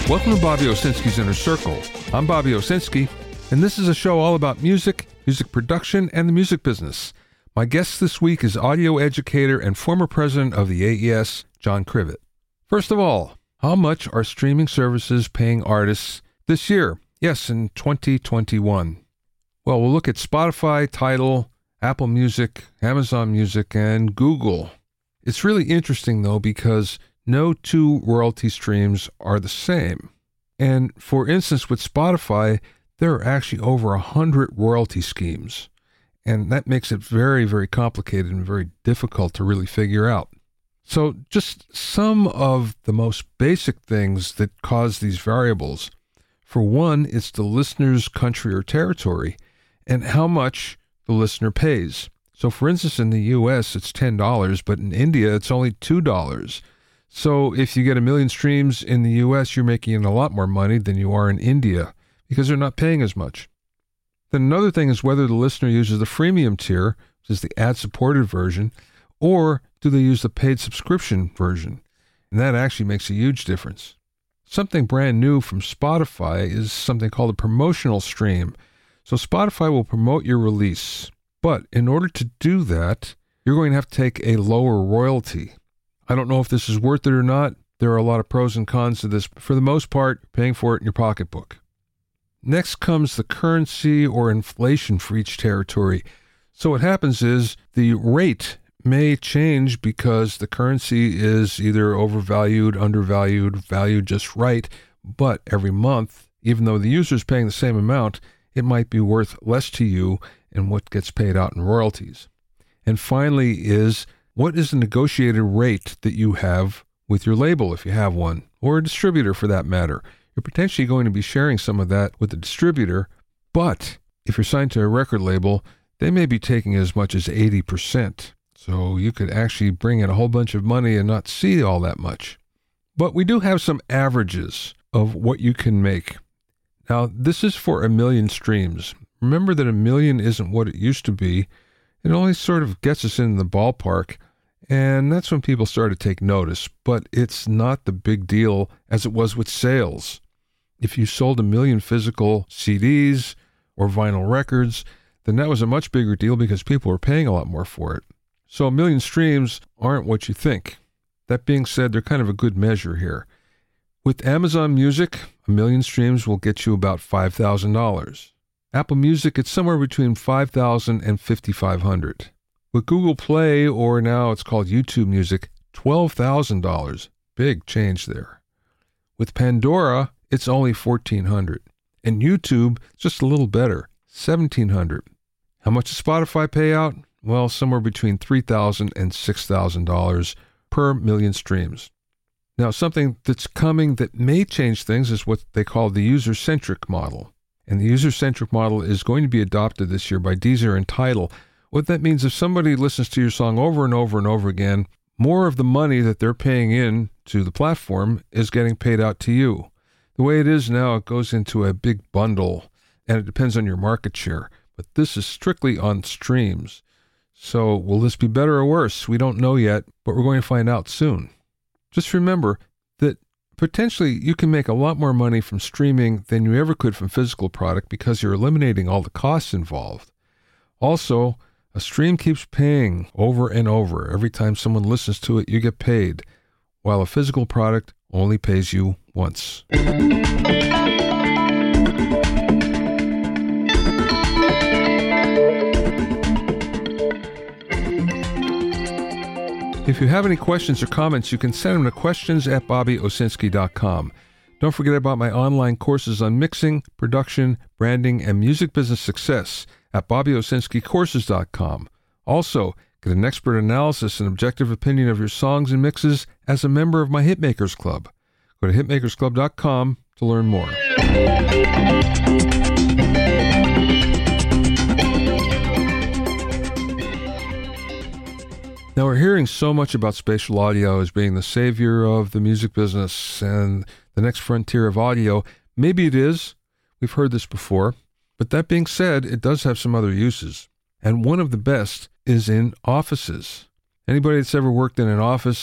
Welcome to Bobby Owsinski's Inner Circle. I'm Bobby Owsinski, and this is a show all about music, music production, and the music business. My guest this week is audio educator and former president of the AES, John Krivit. First of all, how much are streaming services paying artists this year? Yes, in 2021. Well, we'll look at Spotify, Tidal, Apple Music, Amazon Music, and Google. It's really interesting, though, because no two royalty streams are the same. And for instance, with Spotify, there are actually over 100 royalty schemes. And that makes it very, very complicated and very difficult to really figure out. So just some of the most basic things that cause these variables. For one, it's the listener's country or territory and how much the listener pays. So for instance, in the US, it's $10, but in India, it's only $2. So if you get 1 million streams in the US, you're making a lot more money than you are in India because they're not paying as much. Then another thing is whether the listener uses the freemium tier, which is the ad-supported version, or do they use the paid subscription version? And that actually makes a huge difference. Something brand new from Spotify is something called a promotional stream. So Spotify will promote your release, but in order to do that, you're going to have to take a lower royalty. I don't know if this is worth it or not. There are a lot of pros and cons to this, but for the most part, you're paying for it in your pocketbook. Next comes the currency or inflation for each territory. So what happens is the rate may change because the currency is either overvalued, undervalued, valued just right, but every month, even though the user is paying the same amount, it might be worth less to you in what gets paid out in royalties. And finally is, what is the negotiated rate that you have with your label, if you have one, or a distributor for that matter? You're potentially going to be sharing some of that with the distributor, but if you're signed to a record label, they may be taking as much as 80%. So you could actually bring in a whole bunch of money and not see all that much. But we do have some averages of what you can make. Now, this is for 1 million streams. Remember that 1 million isn't what it used to be. It only sort of gets us in the ballpark, and that's when people start to take notice, but it's not the big deal as it was with sales. If you sold 1 million physical CDs or vinyl records, then that was a much bigger deal because people were paying a lot more for it. So 1 million streams aren't what you think. That being said, they're kind of a good measure here. With Amazon Music, 1 million streams will get you about $5,000. Apple Music, it's somewhere between $5,000 and $5,500. With Google Play, or now it's called YouTube Music, $12,000. Big change there. With Pandora, it's only $1,400. And YouTube, just a little better, $1,700. How much does Spotify pay out? Well, somewhere between $3,000 and $6,000 per million streams. Now, something that's coming that may change things is what they call the user-centric model. And the user-centric model is going to be adopted this year by Deezer and Tidal. What that means, if somebody listens to your song over and over and over again, more of the money that they're paying in to the platform is getting paid out to you. The way it is now, it goes into a big bundle, and it depends on your market share. But this is strictly on streams. So will this be better or worse? We don't know yet, but we're going to find out soon. Just remember that potentially you can make a lot more money from streaming than you ever could from physical product because you're eliminating all the costs involved. Also, a stream keeps paying over and over. Every time someone listens to it, you get paid, while a physical product only pays you once. If you have any questions or comments, you can send them to questions@BobbyOwsinski.com. Don't forget about my online courses on mixing, production, branding, and music business success at BobbyOwsinskiCourses.com. Also, get an expert analysis and objective opinion of your songs and mixes as a member of my Hitmakers Club. Go to hitmakersclub.com to learn more. Now, we're hearing so much about spatial audio as being the savior of the music business and the next frontier of audio. Maybe it is. We've heard this before. But that being said, it does have some other uses. And one of the best is in offices. Anybody that's ever worked in an office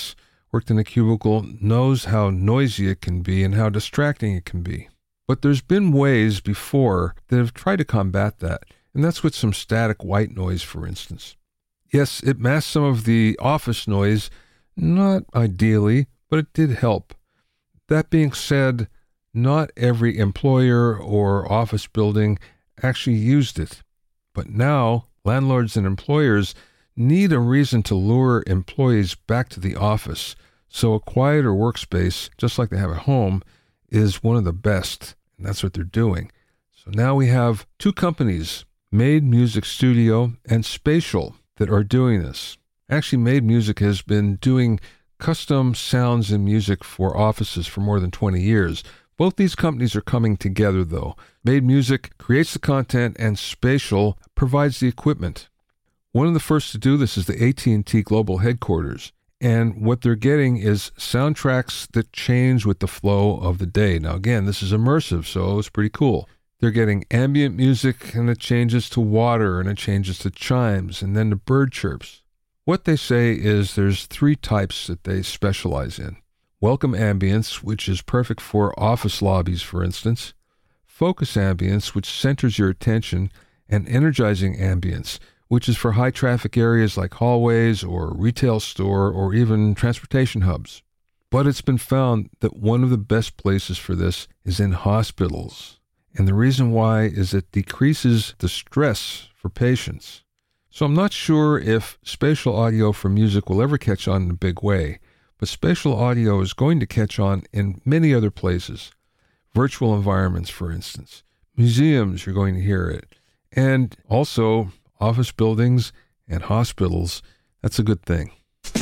worked in a cubicle knows how noisy it can be and how distracting it can be. But there's been ways before that have tried to combat that, and that's with some static white noise, for instance. Yes, it masked some of the office noise, not ideally, but it did help. That being said, not every employer or office building actually used it. But now, landlords and employers need a reason to lure employees back to the office, so a quieter workspace, just like they have at home, is one of the best, and that's what they're doing. So now we have two companies, Made Music Studio and Spatial, that are doing this. Actually, Made Music has been doing custom sounds and music for offices for more than 20 years. Both these companies are coming together, though. Made Music creates the content and Spatial provides the equipment. One of the first to do this is the AT&T Global Headquarters, and what they're getting is soundtracks that change with the flow of the day. Now, again, this is immersive, so it's pretty cool. They're getting ambient music, and it changes to water, and it changes to chimes, and then to bird chirps. What they say is there's three types that they specialize in. Welcome ambience, which is perfect for office lobbies, for instance. Focus ambience, which centers your attention. And energizing ambience, which is for high-traffic areas like hallways or retail store or even transportation hubs. But it's been found that one of the best places for this is in hospitals. And the reason why is it decreases the stress for patients. So I'm not sure if spatial audio for music will ever catch on in a big way, but spatial audio is going to catch on in many other places. Virtual environments, for instance. Museums, you're going to hear it. And also office buildings and hospitals. That's a good thing.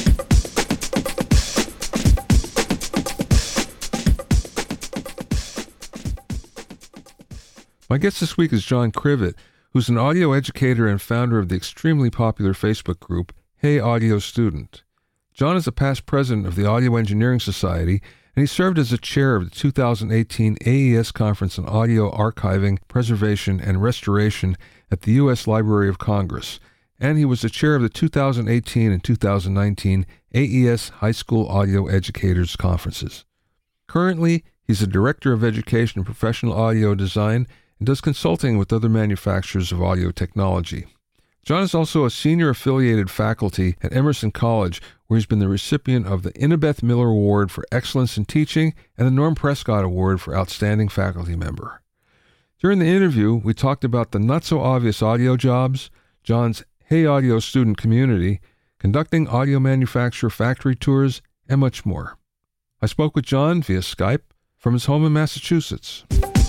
My guest this week is John Krivit, who's an audio educator and founder of the extremely popular Facebook group, Hey Audio Student. John is a past president of the Audio Engineering Society, and he served as the chair of the 2018 AES Conference on Audio Archiving, Preservation, and Restoration at the U.S. Library of Congress, and he was the chair of the 2018 and 2019 AES High School Audio Educators Conferences. Currently, he's the Director of Education and Professional Audio Design and does consulting with other manufacturers of audio technology. John is also a senior affiliated faculty at Emerson College, where he's been the recipient of the Innabeth Miller Award for Excellence in Teaching and the Norm Prescott Award for Outstanding Faculty Member. During the interview, we talked about the not-so-obvious audio jobs, John's Hey Audio Student community, conducting audio manufacturer factory tours, and much more. I spoke with John via Skype from his home in Massachusetts.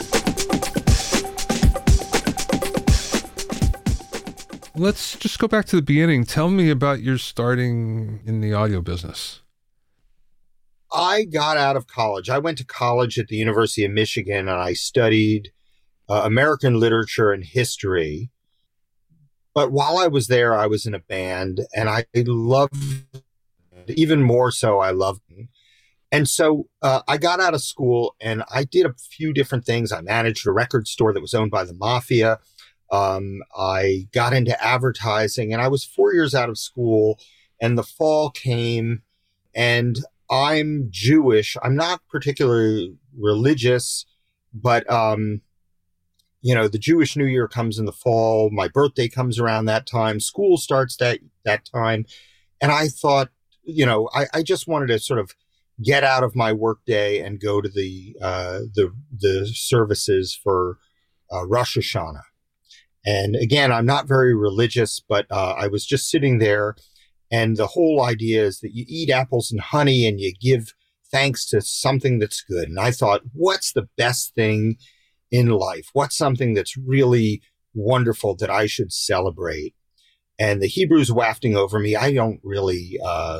Let's just go back to the beginning. Tell me about your starting in the audio business. I got out of college. I went to college at the University of Michigan, and I studied American literature and history. But while I was there, I was in a band, and I loved, even more so, I loved it. And so I got out of school, and I did a few different things. I managed a record store that was owned by the mafia. I got into advertising, and I was 4 years out of school, and the fall came, and I'm Jewish. I'm not particularly religious, but, the Jewish New Year comes in the fall. My birthday comes around that time. School starts that time. And I thought, I just wanted to sort of get out of my work day and go to the services for Rosh Hashanah. And again, I'm not very religious, but I was just sitting there, and the whole idea is that you eat apples and honey and you give thanks to something that's good. And I thought, what's the best thing in life? What's something that's really wonderful that I should celebrate? And the Hebrew's wafting over me. I don't really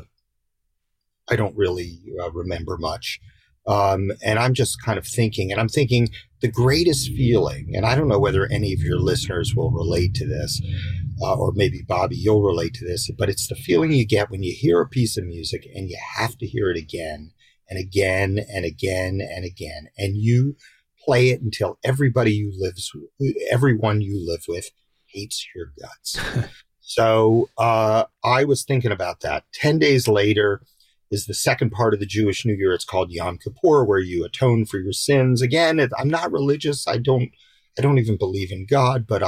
remember much. And I'm just kind of thinking, and I'm thinking the greatest feeling, and I don't know whether any of your listeners will relate to this, or maybe Bobby, you'll relate to this, but it's the feeling you get when you hear a piece of music and you have to hear it again and again and again and again. And you play it until everyone you live with hates your guts. So I was thinking about that. 10 days later, is the second part of the Jewish New Year. It's called Yom Kippur, where you atone for your sins. Again, I'm not religious. I don't even believe in God, but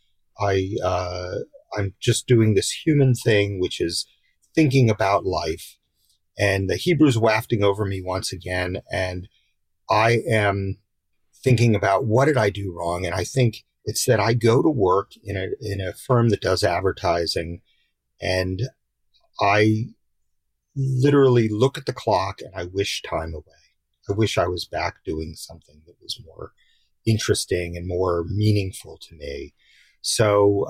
I'm just doing this human thing, which is thinking about life. And the Hebrew's wafting over me once again, and I am thinking about what did I do wrong? And I think it's that I go to work in a firm that does advertising, and I literally look at the clock and I wish time away. I wish I was back doing something that was more interesting and more meaningful to me. So,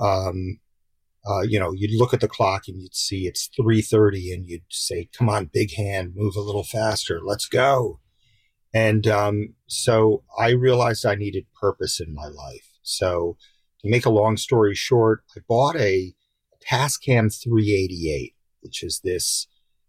you'd look at the clock and you'd see it's 3:30 and you'd say, come on, big hand, move a little faster. Let's go. And so I realized I needed purpose in my life. So to make a long story short, I bought a Tascam 388, which is this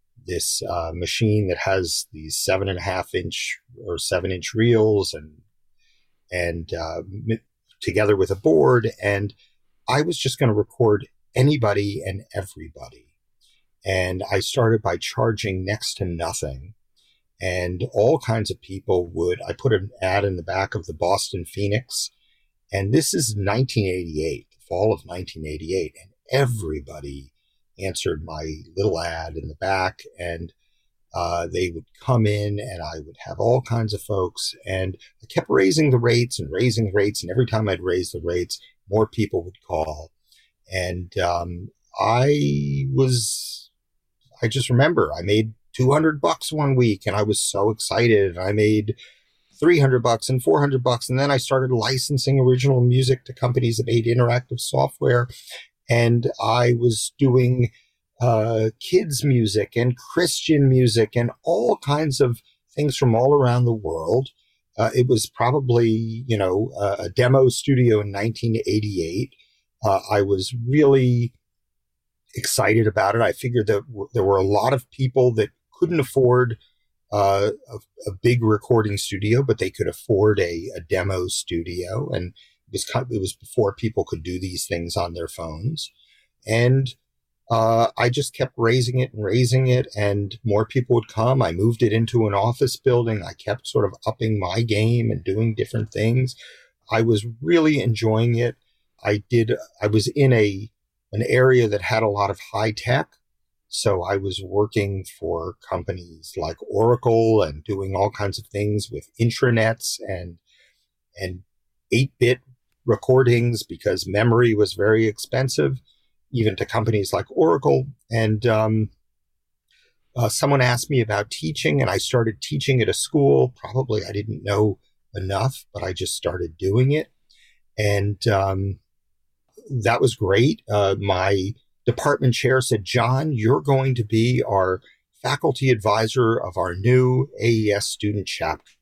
machine that has these 7.5-inch or 7-inch reels and together with a board. And I was just going to record anybody and everybody. And I started by charging next to nothing. And all kinds of people I put an ad in the back of the Boston Phoenix. And this is 1988, the fall of 1988. And everybody answered my little ad in the back. And they would come in and I would have all kinds of folks. And I kept raising the rates. And every time I'd raise the rates, more people would call. And I just remember I made $200 one week and I was so excited. I made $300 and $400. And then I started licensing original music to companies that made interactive software. And I was doing kids music and Christian music and all kinds of things from all around the world. It was probably, a demo studio in 1988. I was really excited about it. I figured that there were a lot of people that couldn't afford a big recording studio, but they could afford a demo studio. And it was before people could do these things on their phones. And I just kept raising it, and more people would come. I moved it into an office building. I kept sort of upping my game and doing different things. I was really enjoying it. I was in an area that had a lot of high tech. So I was working for companies like Oracle and doing all kinds of things with intranets and 8-bit recordings because memory was very expensive, even to companies like Oracle. And someone asked me about teaching, and I started teaching at a school. Probably I didn't know enough, but I just started doing it. And that was great. My department chair said, John, you're going to be our faculty advisor of our new AES student chapter.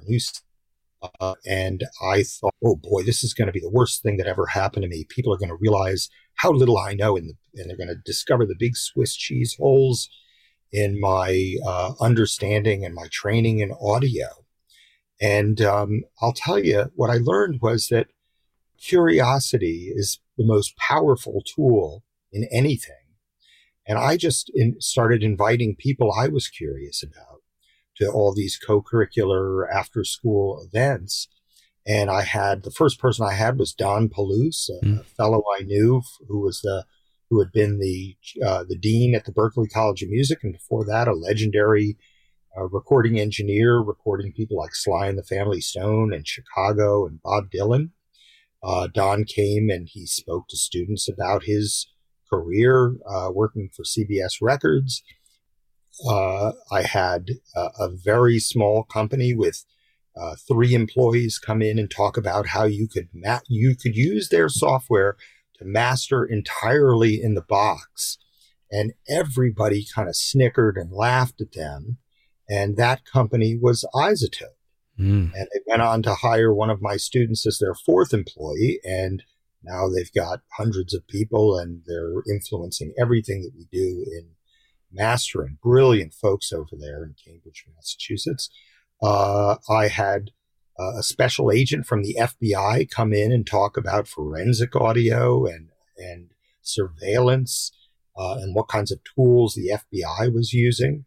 And I thought, oh boy, this is going to be the worst thing that ever happened to me. People are going to realize how little I know, and they're going to discover the big Swiss cheese holes in my understanding and my training in audio. And I'll tell you, what I learned was that curiosity is the most powerful tool in anything. And I just started inviting people I was curious about to all these co-curricular after-school events. And the first person I had was Don Palouse, a fellow I knew who had been the dean at the Berklee College of Music, and before that, a legendary recording engineer, recording people like Sly and the Family Stone and Chicago and Bob Dylan. Don came and he spoke to students about his career working for CBS Records. I had a very small company with 3 employees come in and talk about how you could use their software to master entirely in the box. And everybody kind of snickered and laughed at them. And that company was iZotope. And they went on to hire one of my students as their 4th employee. And now they've got hundreds of people and they're influencing everything that we do in mastering. Brilliant folks over there in Cambridge, Massachusetts. I had a special agent from the FBI come in and talk about forensic audio and surveillance and what kinds of tools the FBI was using.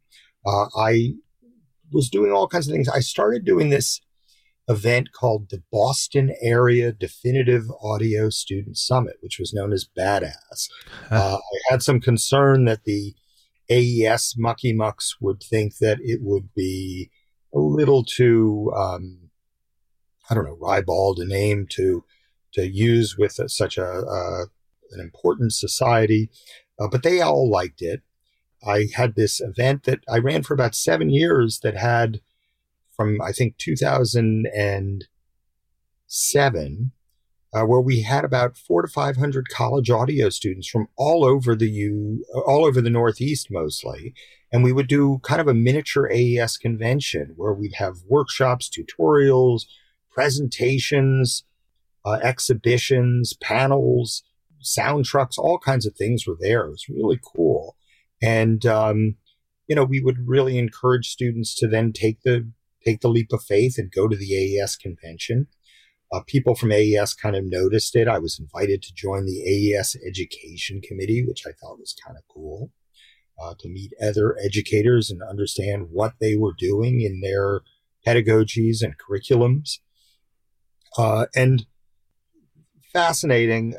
I was doing all kinds of things. I started doing this event called the Boston Area Definitive Audio Student Summit, which was known as BADAS. I had some concern that the AES mucky mucks would think that it would be a little too, ribald a name to use with such an important society, but they all liked it. I had this event that I ran for about 7 years that had from, I think, 2007, where we had about 400 to 500 college audio students from all over the Northeast mostly. And we would do kind of a miniature AES convention where we'd have workshops, tutorials, presentations, exhibitions, panels, sound trucks, all kinds of things were there. It was really cool. And, we would really encourage students to then take the leap of faith and go to the AES convention. People from AES kind of noticed it. I was invited to join the AES Education Committee, which I thought was kind of cool, to meet other educators and understand what they were doing in their pedagogies and curriculums. And fascinating.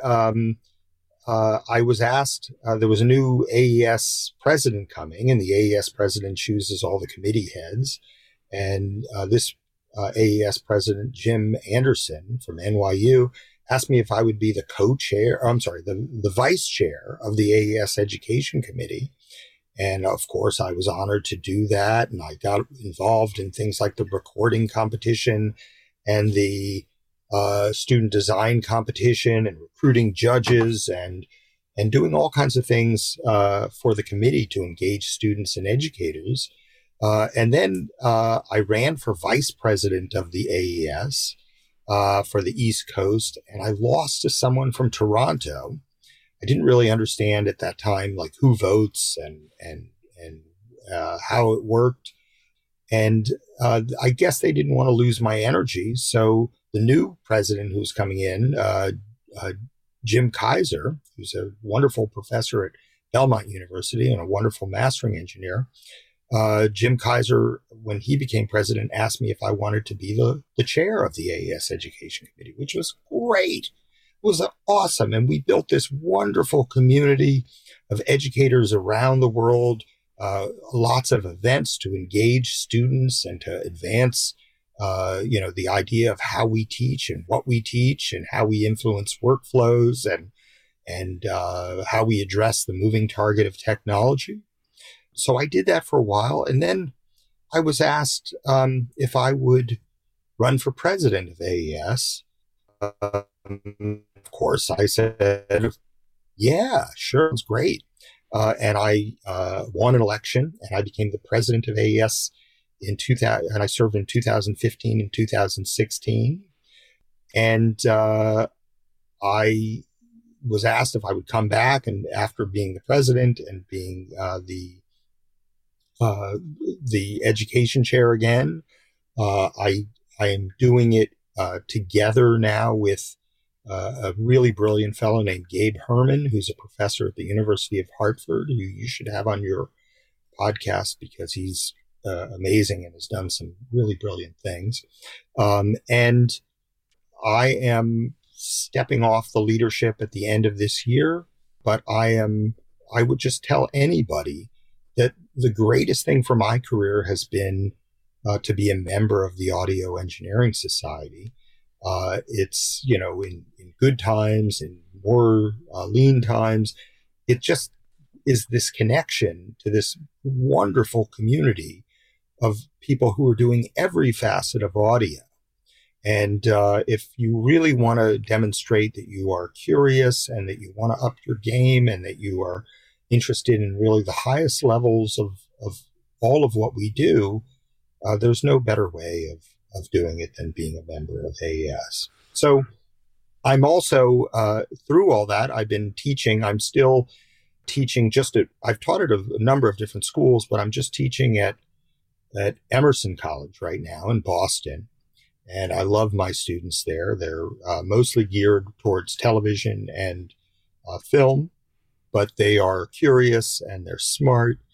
I was asked, there was a new AES president coming, and the AES president chooses all the committee heads. And this AES president, Jim Anderson from NYU, asked me if I would be the the vice chair of the AES Education Committee. And of course, I was honored to do that. And I got involved in things like the recording competition and the student design competition and recruiting judges and doing all kinds of things for the committee to engage students and educators. And then I ran for vice president of the AES for the East Coast, and I lost to someone from Toronto. I didn't really understand at that time, like who votes and how it worked. And I guess they didn't want to lose my energy. So the new president who's coming in, Jim Kaiser, who's a wonderful professor at Belmont University and a wonderful mastering engineer, Jim Kaiser, when he became president, asked me if I wanted to be the chair of the AES Education Committee, which was great. It was awesome. And we built this wonderful community of educators around the world, lots of events to engage students and to advance, the idea of how we teach and what we teach and how we influence workflows and how we address the moving target of technology. So I did that for a while. And then I was asked if I would run for president of AES. Of course, I said, yeah, sure, it's great. And I won an election, and I became the president of AES in 2000, and I served in 2015 and 2016. And I was asked if I would come back, and after being the president and being the education chair again, I am doing it together now with a really brilliant fellow named Gabe Herman, who's a professor at the University of Hartford, who you should have on your podcast because he's amazing and has done some really brilliant things. And I am stepping off the leadership at the end of this year, but I would just tell anybody that the greatest thing for my career has been to be a member of the Audio Engineering Society. It's, in good times and more lean times, it just is this connection to this wonderful community of people who are doing every facet of audio. And if you really want to demonstrate that you are curious and that you want to up your game and that you are interested in really the highest levels of all of what we do, there's no better way of doing it than being a member of AES. So I'm also, through all that, I've been teaching. I'm still teaching I've taught at a number of different schools, but I'm just teaching at Emerson College right now in Boston. And I love my students there. They're mostly geared towards television and film, but they are curious and they're smart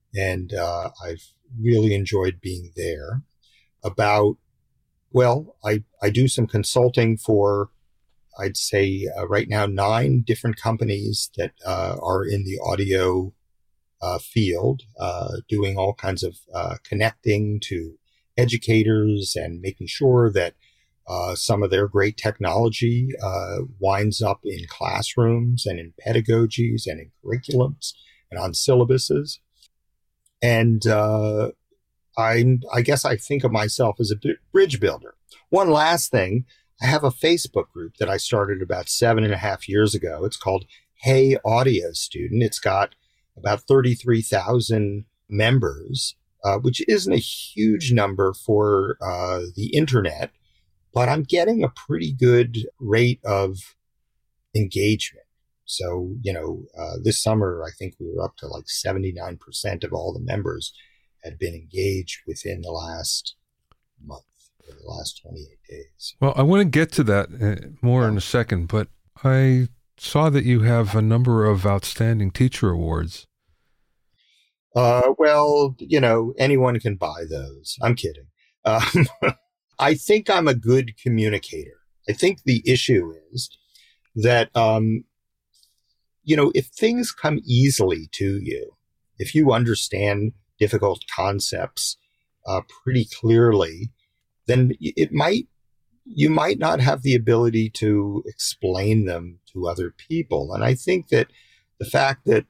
and I've really enjoyed being there. About, well, I do some consulting for, I'd say right now, 9 different companies that are in the audio field, doing all kinds of connecting to educators and making sure that some of their great technology winds up in classrooms and in pedagogies and in curriculums and on syllabuses. And I guess I think of myself as a bridge builder. One last thing, I have a Facebook group that I started about 7.5 years ago. It's called Hey Audio Student. It's got about 33,000 members, which isn't a huge number for the internet, but I'm getting a pretty good rate of engagement. So, this summer, I think we were up to like 79% of all the members had been engaged within the last month, or the last 28 days. Well, I want to get to that more in a second, but I saw that you have a number of outstanding teacher awards. Well, anyone can buy those. I'm kidding. I think I'm a good communicator. I think the issue is that, if things come easily to you, if you understand difficult concepts pretty clearly, then you might not have the ability to explain them to other people. And I think that the fact that,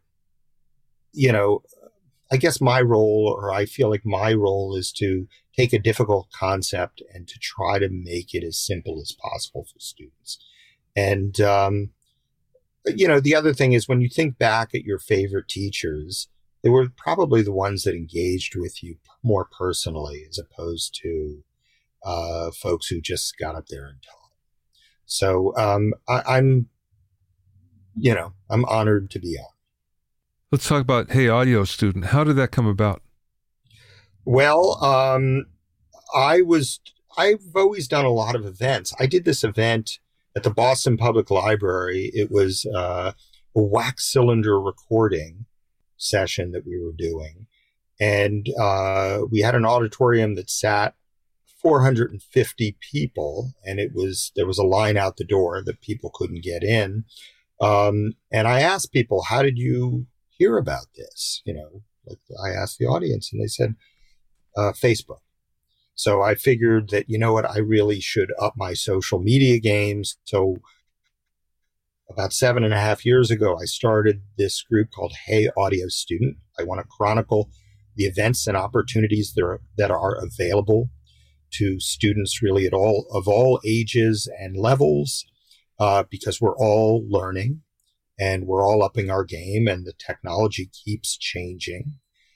I guess my role, or I feel like my role, is to take a difficult concept and to try to make it as simple as possible for students. And, the other thing is, when you think back at your favorite teachers, they were probably the ones that engaged with you more personally, as opposed to folks who just got up there and taught. So I'm honored to be on. Let's talk about Hey Audio Student. How did that come about? Well, I've always done a lot of events. I did this event at the Boston Public Library. It was a wax cylinder recording session that we were doing. And we had an auditorium that sat 450 people, and there was a line out the door that people couldn't get in. And I asked people, how did you hear about this? I asked the audience, and they said, Facebook. So I figured that, I really should up my social media games. So about 7.5 years ago, I started this group called Hey Audio Student. I want to chronicle the events and opportunities that are available to students really of all ages and levels, because we're all learning and we're all upping our game, and the technology keeps changing.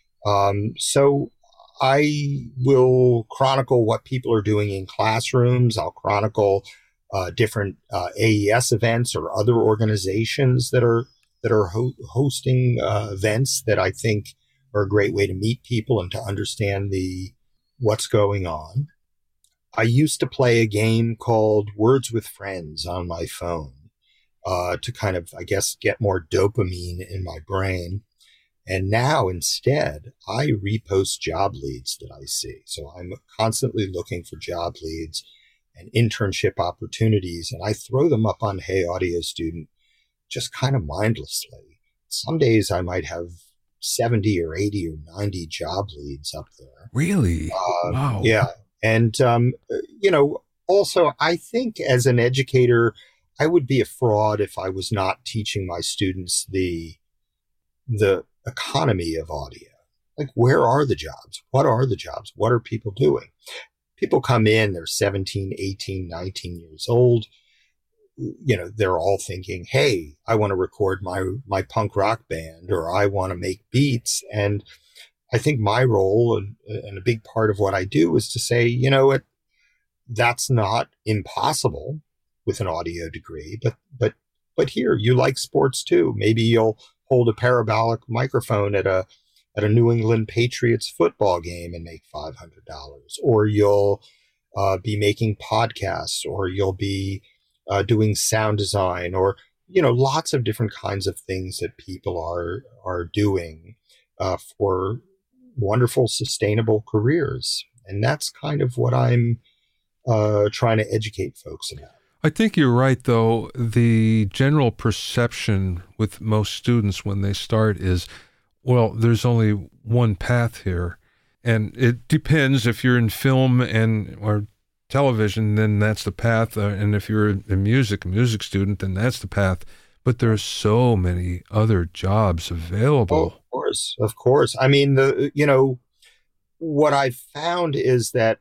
So I will chronicle what people are doing in classrooms. I'll chronicle different AES events or other organizations that are hosting events that I think are a great way to meet people and to understand what's going on. I used to play a game called Words with Friends on my phone to kind of, I guess, get more dopamine in my brain. And now instead, I repost job leads that I see. So I'm constantly looking for job leads and internship opportunities, and I throw them up on Hey Audio Student just kind of mindlessly. Some days I might have 70 or 80 or 90 job leads up there. Really? Wow. Yeah. And, also, I think as an educator, I would be a fraud if I was not teaching my students the economy of audio. Like, where are the jobs? What are the jobs? What are people doing? People come in, they're 17, 18, 19 years old. They're all thinking, hey, I want to record my punk rock band, or I want to make beats. And I think my role and a big part of what I do is to say, that's not impossible with an audio degree, but here, you like sports too. Maybe you'll hold a parabolic microphone at a New England Patriots football game and make $500, or you'll be making podcasts, or you'll be doing sound design, or lots of different kinds of things that people are doing for wonderful, sustainable careers. And that's kind of what I'm trying to educate folks about. I think you're right, though. The general perception with most students when they start is, well, there's only one path here. And it depends. If you're in film or television, then that's the path. And if you're a music student, then that's the path. But there's so many other jobs available. Oh, of course. I mean, what I've found is that,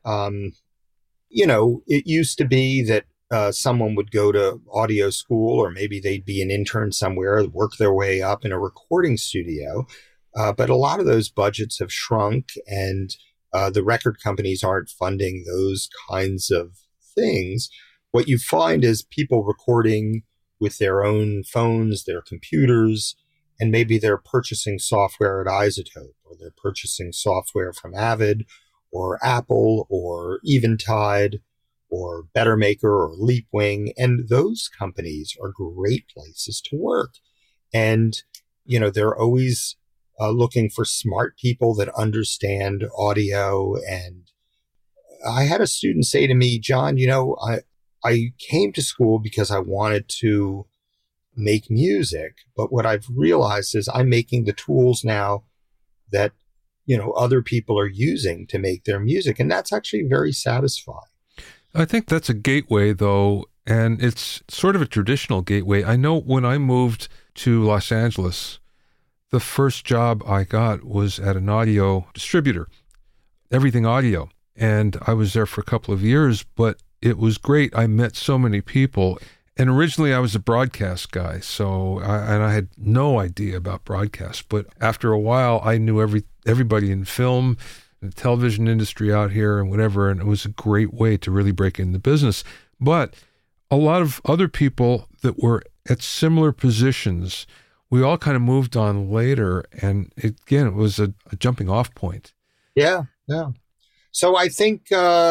it used to be that someone would go to audio school, or maybe they'd be an intern somewhere, work their way up in a recording studio. But a lot of those budgets have shrunk, and the record companies aren't funding those kinds of things. What you find is people recording with their own phones, their computers, and maybe they're purchasing software at iZotope, or they're purchasing software from Avid or Apple or Eventide or Bettermaker or Leapwing. And those companies are great places to work. And, they're always looking for smart people that understand audio. And I had a student say to me, John, I came to school because I wanted to make music, but what I've realized is I'm making the tools now that, other people are using to make their music. And that's actually very satisfying. I think that's a gateway, though, and it's sort of a traditional gateway. I know when I moved to Los Angeles, the first job I got was at an audio distributor, Everything Audio. And I was there for a couple of years, but it was great. I met so many people. And originally I was a broadcast guy, so I had no idea about broadcast. But after a while, I knew everybody in film, the television industry out here and whatever, and it was a great way to really break into business. But a lot of other people that were at similar positions, we all kind of moved on later, and it was a jumping off point. Yeah. So I think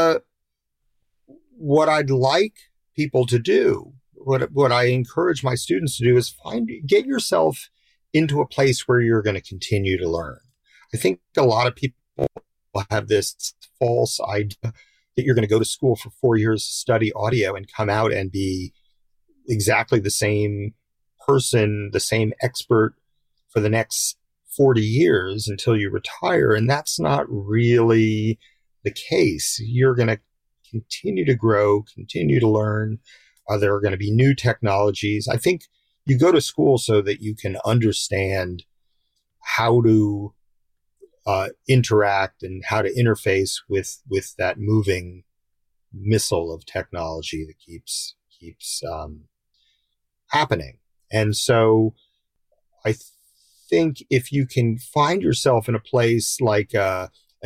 what I'd like people to do, what I encourage my students to do, is get yourself into a place where you're going to continue to learn. I think a lot of people have this false idea that you're going to go to school for 4 years, study audio, and come out and be exactly the same person, the same expert for the next 40 years until you retire. And that's not really the case. You're going to continue to grow, continue to learn. There are going to be new technologies. I think you go to school so that you can understand how to interact and how to interface with that moving missile of technology that keeps happening. And so I think if you can find yourself in a place like an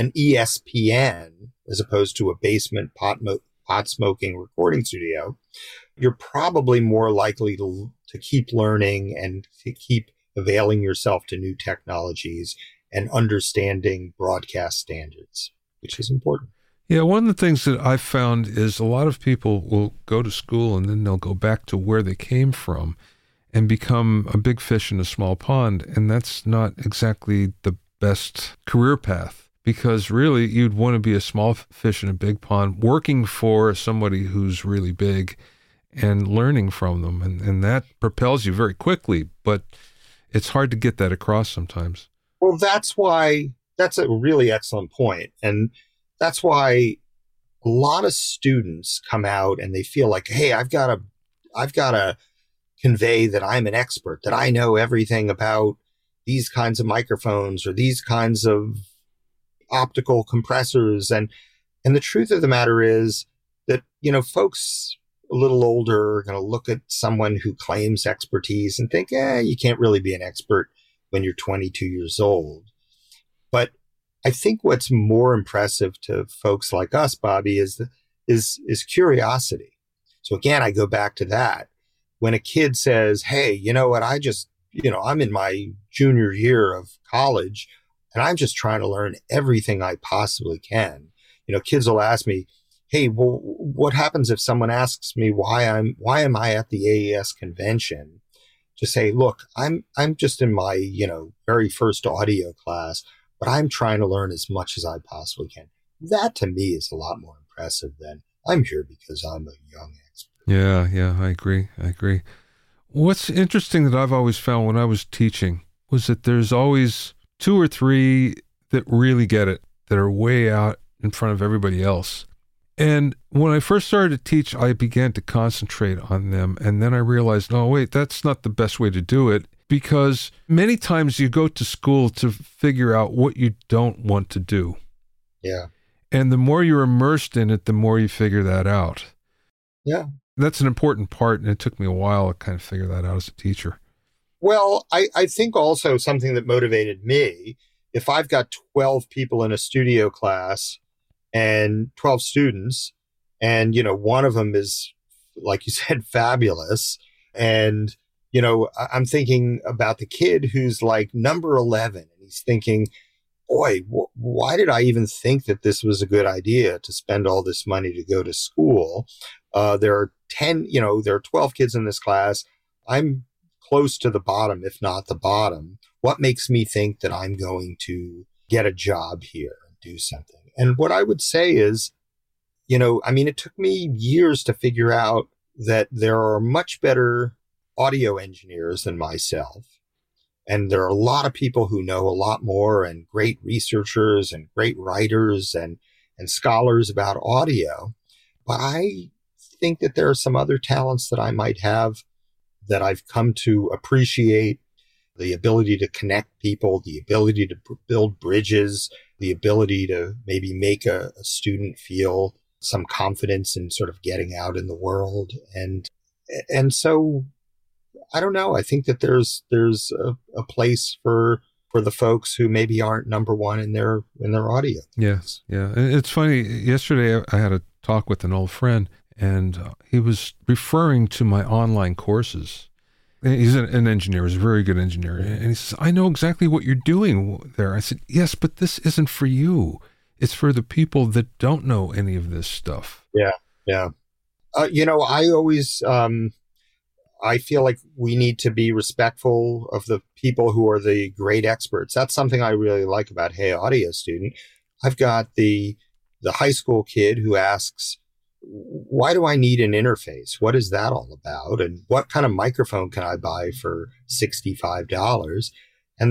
ESPN, as opposed to a basement pot smoking recording studio, you're probably more likely to keep learning and to keep availing yourself to new technologies and understanding broadcast standards, which is important. Yeah, one of the things that I've found is a lot of people will go to school and then they'll go back to where they came from and become a big fish in a small pond. And that's not exactly the best career path, because really you'd want to be a small fish in a big pond, working for somebody who's really big and learning from them. And that propels you very quickly, but it's hard to get that across sometimes. Well, that's a really excellent point. And that's why a lot of students come out and they feel like, hey, I've got to convey that I'm an expert, that I know everything about these kinds of microphones or these kinds of optical compressors. And the truth of the matter is that, folks a little older are going to look at someone who claims expertise and think, you can't really be an expert when you're 22 years old. But I think what's more impressive to folks like us, Bobby, is curiosity. So again, I go back to that. When a kid says, hey, you know what, I'm in my junior year of college and I'm just trying to learn everything I possibly can. Kids will ask me, hey, well, what happens if someone asks me why am I at the AES convention? To say, look, I'm just in my, very first audio class. but I'm trying to learn as much as I possibly can. That to me is a lot more impressive than I'm here because I'm a young expert. Yeah, I agree. What's interesting that I've always found when I was teaching was that there's always two or three that really get it, that are way out in front of everybody else. And when I first started to teach, I began to concentrate on them. And then I realized, no, wait, that's not the best way to do it, because many times you go to school to figure out what you don't want to do. Yeah. And the more you're immersed in it, the more you figure that out. Yeah. That's an important part, and it took me a while to kind of figure that out as a teacher. Well, I think also something that motivated me, if I've got 12 people in a studio class and 12 students, and, one of them is, like you said, fabulous. And, I'm thinking about the kid who's like number 11, and he's thinking, boy, why did I even think that this was a good idea to spend all this money to go to school? There are 12 kids in this class. I'm close to the bottom, if not the bottom. What makes me think that I'm going to get a job here and do something? And what I would say is, it took me years to figure out that there are much better audio engineers than myself. And there are a lot of people who know a lot more, and great researchers and great writers and scholars about audio. But I think that there are some other talents that I might have that I've come to appreciate: the ability to connect people, the ability to build bridges, the ability to maybe make a student feel some confidence in sort of getting out in the world. And so, I don't know. I think that there's a place for the folks who maybe aren't number one in their audio. Yes. Yeah. It's funny. Yesterday I had a talk with an old friend, and he was referring to my online courses. He's an engineer. He's a very good engineer. And he says, I know exactly what you're doing there. I said, yes, but this isn't for you. It's for the people that don't know any of this stuff. Yeah. Yeah. I always, I feel like we need to be respectful of the people who are the great experts. That's something I really like about Hey Audio Student. I've got the high school kid who asks, why do I need an interface? What is that all about? And what kind of microphone can I buy for $65? And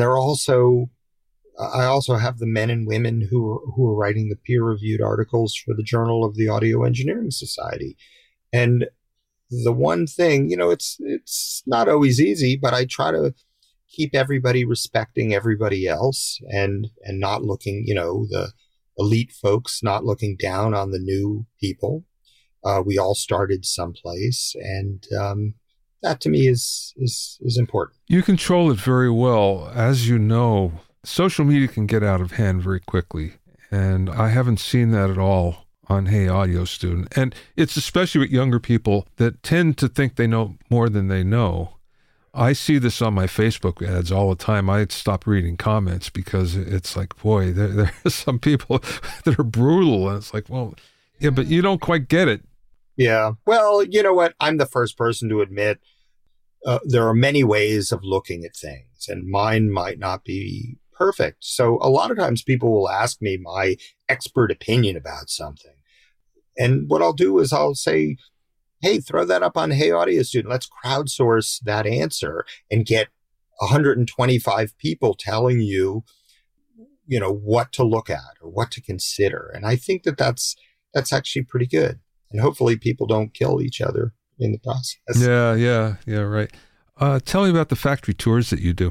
I also have the men and women who are writing the peer-reviewed articles for the Journal of the Audio Engineering Society. And the one thing, it's not always easy, but I try to keep everybody respecting everybody else and not looking, the elite folks, not looking down on the new people. We all started someplace, and that to me is important. You control it very well. As you know, social media can get out of hand very quickly, and I haven't seen that at all on Hey Audio Student. And it's especially with younger people that tend to think they know more than they know. I see this on my Facebook ads all the time. I stop reading comments because it's like, boy, there are some people that are brutal, and it's like, well, yeah, but you don't quite get it. Yeah. Well, you know what? I'm the first person to admit there are many ways of looking at things, and mine might not be perfect. So a lot of times people will ask me my expert opinion about something. And what I'll do is I'll say, hey, throw that up on Hey Audio Student. Let's crowdsource that answer and get 125 people telling you, what to look at or what to consider. And I think that that's actually pretty good. And hopefully people don't kill each other in the process. Yeah, right. Tell me about the factory tours that you do.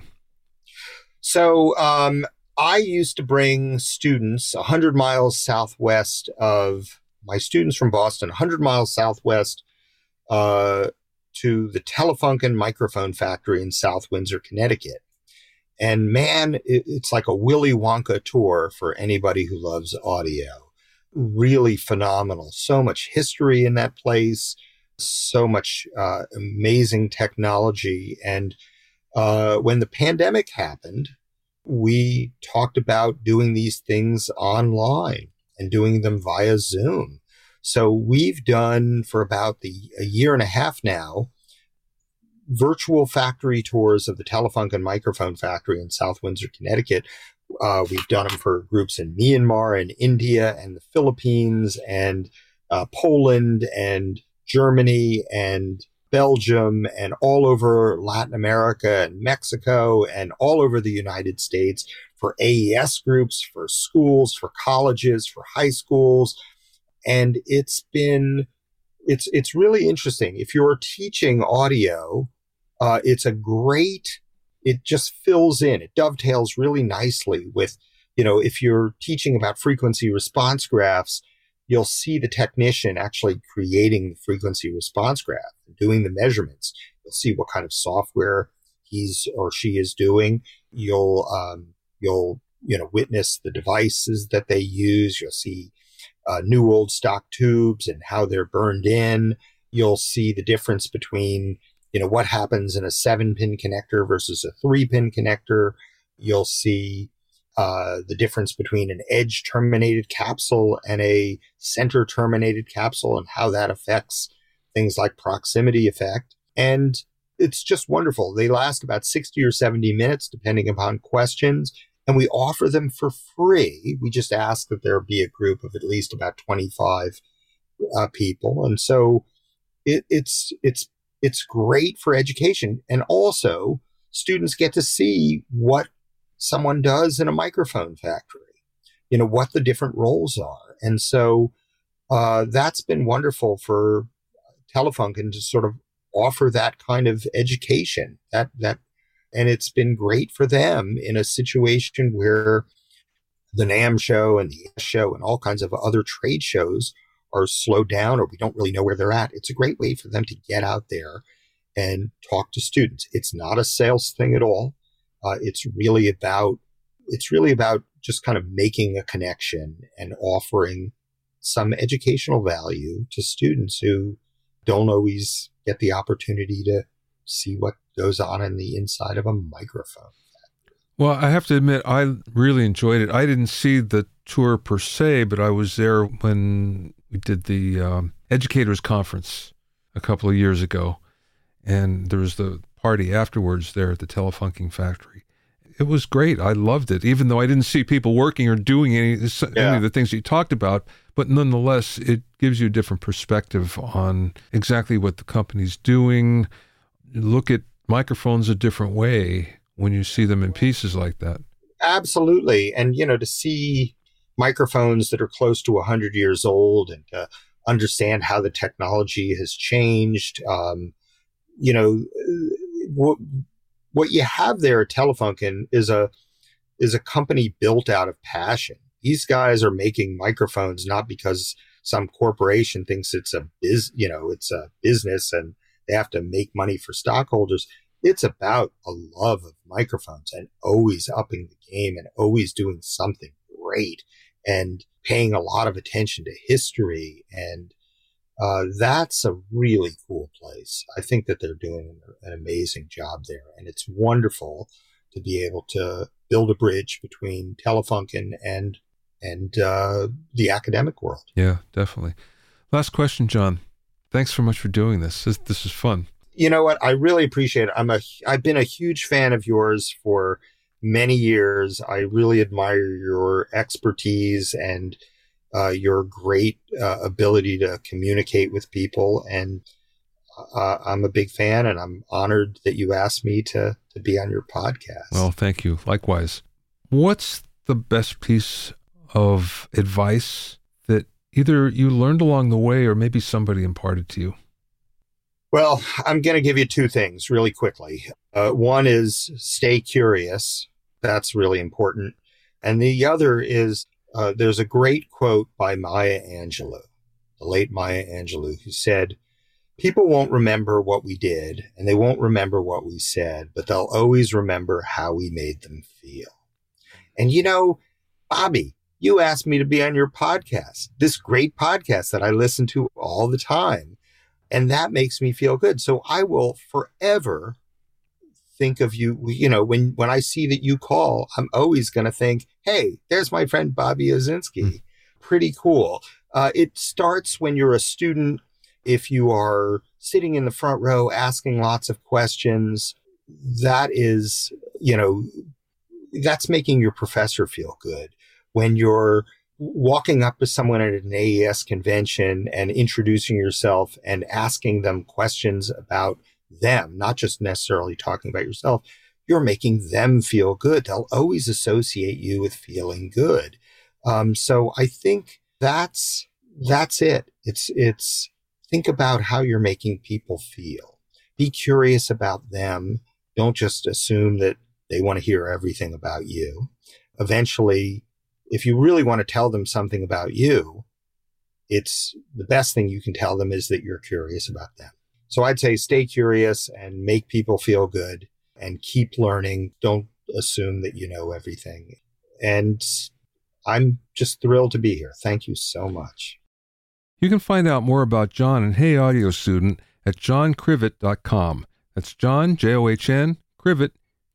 So I used to bring students 100 miles southwest of my students from Boston, 100 miles southwest to the Telefunken microphone factory in South Windsor, Connecticut. And man, it's like a Willy Wonka tour for anybody who loves audio. Really phenomenal. So much history in that place, so much amazing technology. And when the pandemic happened, we talked about doing these things online and doing them via Zoom. So we've done for about a year and a half now, virtual factory tours of the Telefunken microphone factory in South Windsor, Connecticut. We've done them for groups in Myanmar and India and the Philippines and Poland and Germany and Belgium and all over Latin America and Mexico and all over the United States, for AES groups, for schools, for colleges, for high schools. And it's really interesting. If you're teaching audio, it just fills in. It dovetails really nicely with, if you're teaching about frequency response graphs, you'll see the technician actually creating the frequency response graph, doing the measurements. You'll see what kind of software he's or she is doing. You'll witness the devices that they use. You'll see new old stock tubes and how they're burned in. You'll see the difference between, what happens in a 7-pin connector versus a 3-pin connector. You'll see the difference between an edge terminated capsule and a center terminated capsule and how that affects things like proximity effect. And it's just wonderful. They last about 60 or 70 minutes, depending upon questions. And we offer them for free. We just ask that there be a group of at least about 25 people. And so it's great for education. And also, students get to see what someone does in a microphone factory, what the different roles are. And so that's been wonderful for Telefunken to sort of offer that kind of education. And it's been great for them in a situation where the NAMM show and the show and all kinds of other trade shows are slowed down, or we don't really know where they're at. It's a great way for them to get out there and talk to students. It's not a sales thing at all. It's really about just kind of making a connection and offering some educational value to students who don't always get the opportunity to see what goes on in the inside of a microphone. Well, I have to admit, I really enjoyed it. I didn't see the tour per se, but I was there when we did the educators conference a couple of years ago, and there was the party afterwards there at the Telefunken factory. It was great. I loved it, even though I didn't see people working or doing any of the things you talked about. But nonetheless, it gives you a different perspective on exactly what the company's doing. Look at microphones a different way when you see them in pieces like that. Absolutely. And, to see microphones that are close to 100 years old and to understand how the technology has changed, what you have there at Telefunken is a company built out of passion. These guys are making microphones not because some corporation thinks it's a business and they have to make money for stockholders. It's about a love of microphones and always upping the game and always doing something great and paying a lot of attention to history. And that's a really cool place. I think that they're doing an amazing job there. And it's wonderful to be able to build a bridge between Telefunken and the academic world. Yeah, definitely. Last question, John. Thanks so much for doing this. This is fun. You know what? I really appreciate it. I've been a huge fan of yours for many years. I really admire your expertise and your great ability to communicate with people. And I'm a big fan, and I'm honored that you asked me to be on your podcast. Well, thank you. Likewise. What's the best piece of advice that either you learned along the way or maybe somebody imparted to you? Well, I'm going to give you two things really quickly. One is stay curious. That's really important. And the other is there's a great quote by Maya Angelou, the late Maya Angelou, who said, "People won't remember what we did and they won't remember what we said, but they'll always remember how we made them feel." And Bobby, you asked me to be on your podcast, this great podcast that I listen to all the time. And that makes me feel good. So I will forever think of you. When I see that you call, I'm always going to think, hey, there's my friend Bobby Owsinski. Pretty cool. It starts when you're a student. If you are sitting in the front row, asking lots of questions, that is, that's making your professor feel good. When you're walking up to someone at an AES convention and introducing yourself and asking them questions about them, not just necessarily talking about yourself, you're making them feel good. They'll always associate you with feeling good. So I think that's it. It's think about how you're making people feel. Be curious about them. Don't just assume that they want to hear everything about you. Eventually, if you really want to tell them something about you, it's the best thing you can tell them is that you're curious about them. So I'd say stay curious and make people feel good and keep learning. Don't assume that you know everything. And I'm just thrilled to be here. Thank you so much. You can find out more about John and Hey Audio Student at johnkrivit.com. That's John, John, Krivit,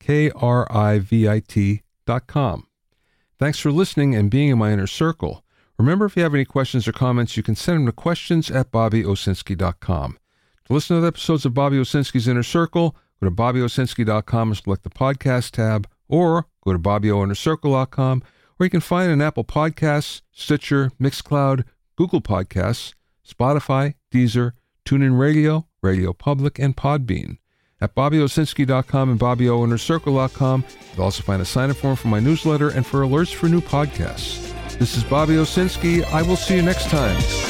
Krivit.com. Thanks for listening and being in my inner circle. Remember, if you have any questions or comments, you can send them to questions@BobbyOwsinski.com. To listen to other episodes of Bobby Owsinski's Inner Circle, go to BobbyOwsinski.com and select the podcast tab, or go to BobbyOInnerCircle.com, where you can find an Apple Podcasts, Stitcher, Mixcloud, Google Podcasts, Spotify, Deezer, TuneIn Radio, Radio Public, and Podbean. At BobbyOwsinski.com and BobbyOInnerCircle.com, you'll also find a sign-up form for my newsletter and for alerts for new podcasts. This is Bobby Owsinski. I will see you next time.